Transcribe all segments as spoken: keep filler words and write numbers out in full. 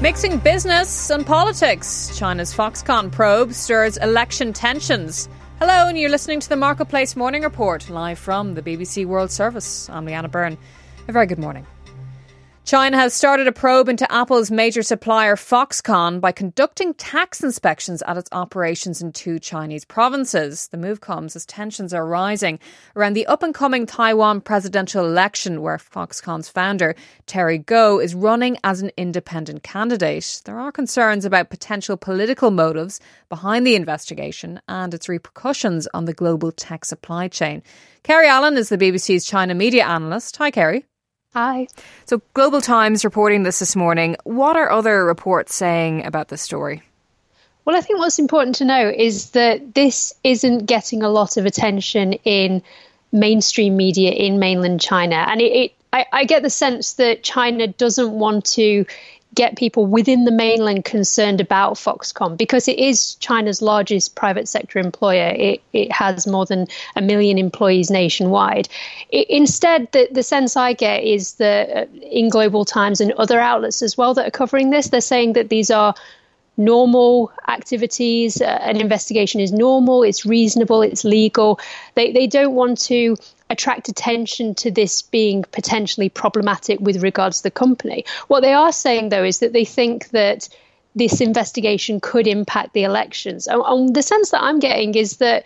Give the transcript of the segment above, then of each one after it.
Mixing business and politics. China's Foxconn probe stirs election tensions. Hello, and you're listening to the Marketplace Morning Report, live from the B B C World Service. I'm Leanna Byrne. A very good morning. China has started a probe into Apple's major supplier Foxconn by conducting tax inspections at its operations in two Chinese provinces. The move comes as tensions are rising around the up-and-coming Taiwan presidential election, where Foxconn's founder, Terry Gou, is running as an independent candidate. There are concerns about potential political motives behind the investigation and its repercussions on the global tech supply chain. Kerry Allen is the B B C's China media analyst. Hi, Kerry. Hi. So Global Times reporting this this morning. What are other reports saying about this story? Well, I think what's important to know is that this isn't getting a lot of attention in mainstream media in mainland China. And it, it I, I get the sense that China doesn't want to get people within the mainland concerned about Foxconn because it is China's largest private sector employer. It, it has more than a million employees nationwide. It, instead, the, the sense I get is that in Global Times and other outlets as well that are covering this, they're saying that these are normal activities. Uh, an investigation is normal, it's reasonable, it's legal. They, they don't want to attract attention to this being potentially problematic with regards to the company. What they are saying, though, is that they think that this investigation could impact the elections. And, and the sense that I'm getting is that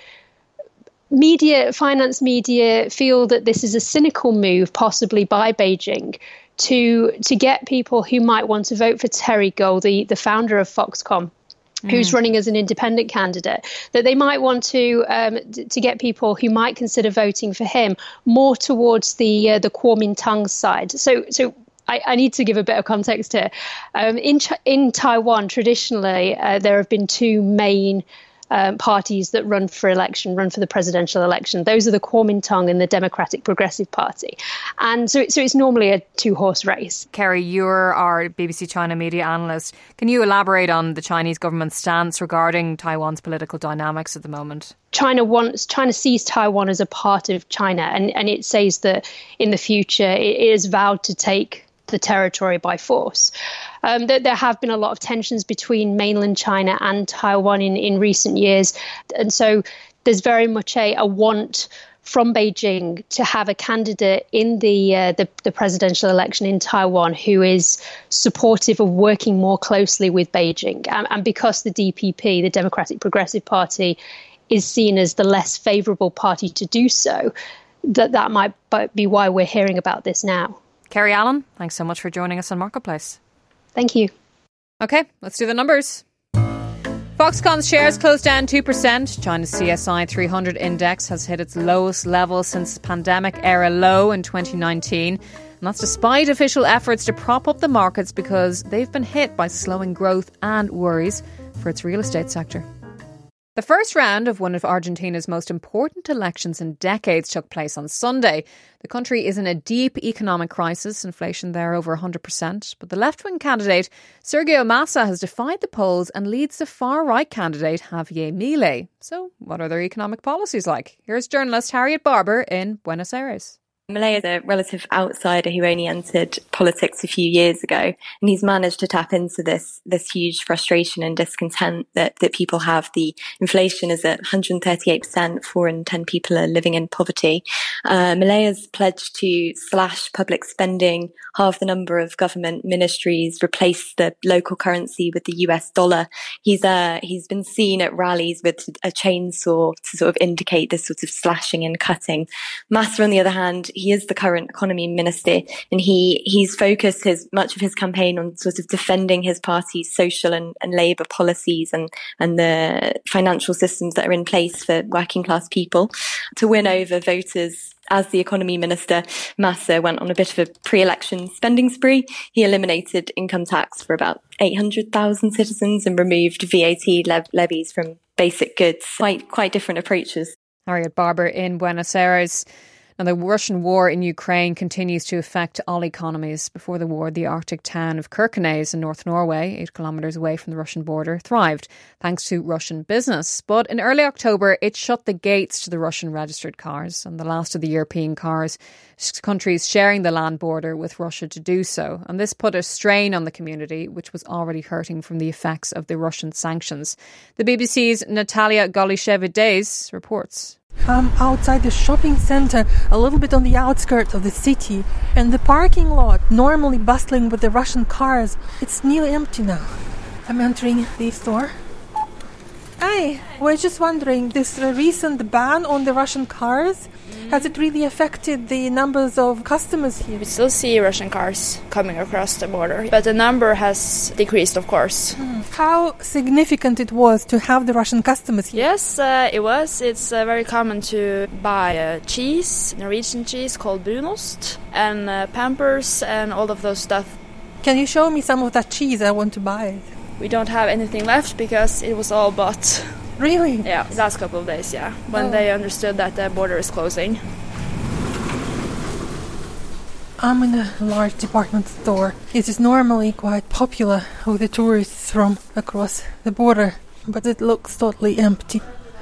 media, finance media, feel that this is a cynical move, possibly by Beijing, to to get people who might want to vote for Terry Gou, the, the founder of Foxconn, who's mm. running as an independent candidate, that they might want to um, to get people who might consider voting for him more towards the uh, the Kuomintang side. So so I, I need to give a bit of context here. Um, in Ch- in Taiwan, traditionally, uh, there have been two main Um, parties that run for election, run for the presidential election. Those are the Kuomintang and the Democratic Progressive Party. And so, so it's normally a two-horse race. Kerry, you're our B B C China media analyst. Can you elaborate on the Chinese government's stance regarding Taiwan's political dynamics at the moment? China wants, China sees Taiwan as a part of China, and, and it says that in the future it is vowed to take the territory by force. Um, there, there have been a lot of tensions between mainland China and Taiwan in, in recent years. And so there's very much a, a want from Beijing to have a candidate in the, uh, the the presidential election in Taiwan who is supportive of working more closely with Beijing. And, and because the D P P, the Democratic Progressive Party, is seen as the less favourable party to do so, that that might be why we're hearing about this now. Kerry Allen, thanks so much for joining us on Marketplace. Thank you. OK, let's do the numbers. Foxconn's shares closed down two percent. China's C S I three hundred index has hit its lowest level since the pandemic-era low in twenty nineteen. And that's despite official efforts to prop up the markets because they've been hit by slowing growth and worries for its real estate sector. The first round of one of Argentina's most important elections in decades took place on Sunday. The country is in a deep economic crisis, inflation there over one hundred percent. But the left-wing candidate, Sergio Massa, has defied the polls and leads the far-right candidate, Javier Milei. So what are their economic policies like? Here's journalist Harriet Barber in Buenos Aires. Milei is a relative outsider who only entered politics a few years ago, and he's managed to tap into this this huge frustration and discontent that, that people have. The inflation is at one hundred thirty-eight percent, four in ten people are living in poverty. Uh, Milei has pledged to slash public spending, halve the number of government ministries, replace the local currency with the U S dollar. He's uh, he's been seen at rallies with a chainsaw to sort of indicate this sort of slashing and cutting. Massa, on the other hand, he is the current economy minister, and he he's focused his much of his campaign on sort of defending his party's social and, and labour policies and and the financial systems that are in place for working class people to win over voters. As the economy minister, Massa went on a bit of a pre-election spending spree. He eliminated income tax for about eight hundred thousand citizens and removed V A T le- levies from basic goods. Quite quite different approaches. Harriet Barber in Buenos Aires. And the Russian war in Ukraine continues to affect all economies. Before the war, the Arctic town of Kirkenes in North Norway, eight kilometres away from the Russian border, thrived thanks to Russian business. But in early October, it shut the gates to the Russian registered cars, and the last of the European cars countries sharing the land border with Russia to do so. And this put a strain on the community, which was already hurting from the effects of the Russian sanctions. The B B C's Natalia Golisheva-Days reports. I'm outside the shopping centre, a little bit on the outskirts of the city, and the parking lot, normally bustling with the Russian cars, it's nearly empty now. I'm entering the store. Hi, we're just wondering, this uh, recent ban on the Russian cars, has it really affected the numbers of customers here? We still see Russian cars coming across the border, but the number has decreased, of course. Hmm. How significant it was to have the Russian customers here? Yes, uh, it was. It's uh, very common to buy uh, cheese, Norwegian cheese called brunost, and uh, Pampers and all of those stuff. Can you show me some of that cheese? I want to buy it. We don't have anything left because it was all bought. Really? Yeah, the last couple of days, yeah. When oh. they understood that the border is closing. I'm in a large department store. It is normally quite popular with the tourists from across the border, but it looks totally empty.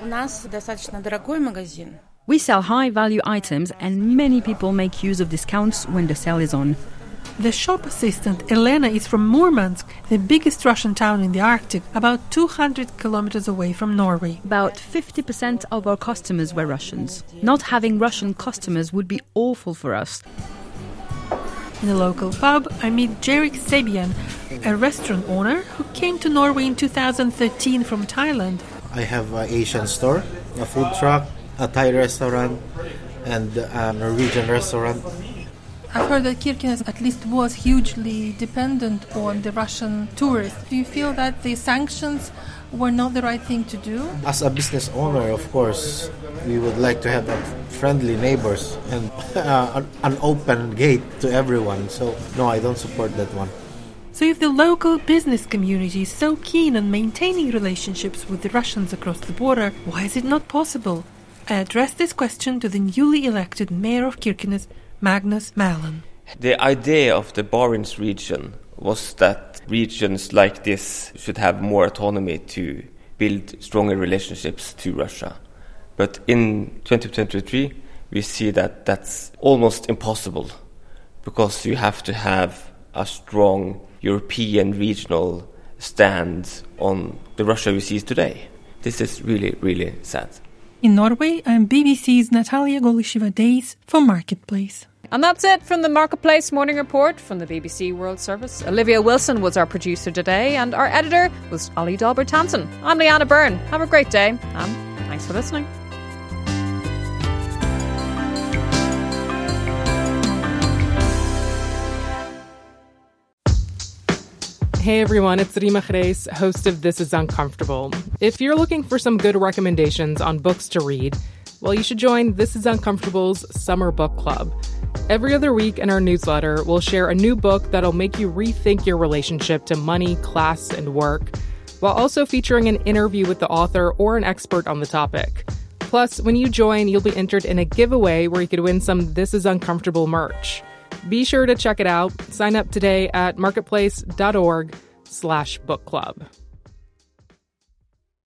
We sell high-value items and many people make use of discounts when the sale is on. The shop assistant, Elena, is from Murmansk, the biggest Russian town in the Arctic, about two hundred kilometers away from Norway. About fifty percent of our customers were Russians. Not having Russian customers would be awful for us. In a local pub, I meet Jerik Sebian, a restaurant owner who came to Norway in two thousand thirteen from Thailand. I have an Asian store, a food truck, a Thai restaurant, and a Norwegian restaurant. I've heard that Kirkenes at least was hugely dependent on the Russian tourists. Do you feel that the sanctions were not the right thing to do? As a business owner, of course, we would like to have friendly neighbors and uh, an open gate to everyone. So, no, I don't support that one. So if the local business community is so keen on maintaining relationships with the Russians across the border, why is it not possible? I addressed this question to the newly elected mayor of Kirkenes, Magnus Malin. The idea of the Barents region was that regions like this should have more autonomy to build stronger relationships to Russia. But in twenty twenty-three, we see that that's almost impossible because you have to have a strong European regional stand on the Russia we see today. This is really, really sad. In Norway, I'm B B C's Natalia Golisheva-Days for Marketplace. And that's it from the Marketplace Morning Report from the B B C World Service. Olivia Wilson was our producer today and our editor was Ollie Dalbert-Hansen. I'm Leanna Byrne. Have a great day and thanks for listening. Hey everyone, it's Rima Chreis, host of This Is Uncomfortable. If you're looking for some good recommendations on books to read, well, you should join This Is Uncomfortable's Summer Book Club. Every other week in our newsletter, we'll share a new book that'll make you rethink your relationship to money, class, and work, while also featuring an interview with the author or an expert on the topic. Plus, when you join, you'll be entered in a giveaway where you could win some This Is Uncomfortable merch. Be sure to check it out. Sign up today at marketplace.org slash book club.